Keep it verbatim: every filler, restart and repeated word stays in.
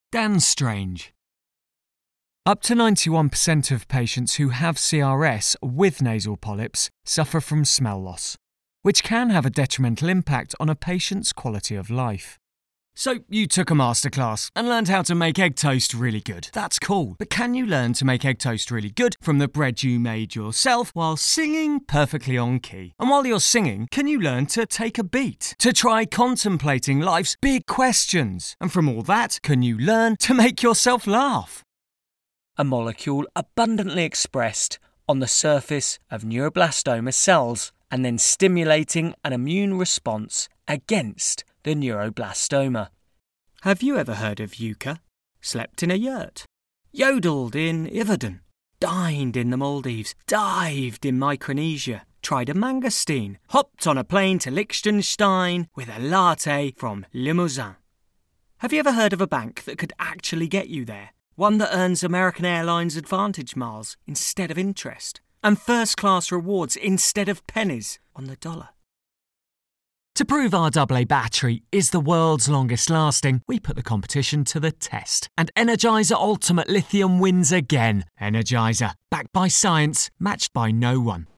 Dan Strange. Up to ninety-one percent of patients who have C R S with nasal polyps suffer from smell loss, which can have a detrimental impact on a patient's quality of life. So you took a masterclass and learned how to make egg toast really good. That's cool. But can you learn to make egg toast really good from the bread you made yourself while singing perfectly on key? And while you're singing, can you learn to take a beat? To try contemplating life's big questions? And from all that, can you learn to make yourself laugh? A molecule abundantly expressed on the surface of neuroblastoma cells and then stimulating an immune response against the neuroblastoma. Have you ever heard of Yucca? Slept in a yurt, yodeled in Yverdon, dined in the Maldives, dived in Micronesia, tried a mangosteen, hopped on a plane to Liechtenstein with a latte from Limousin. Have you ever heard of a bank that could actually get you there? One that earns American Airlines Advantage miles instead of interest, and first-class rewards instead of pennies on the dollar. To prove our double A battery is the world's longest lasting, we put the competition to the test. And Energizer Ultimate Lithium wins again. Energizer, backed by science, matched by no one.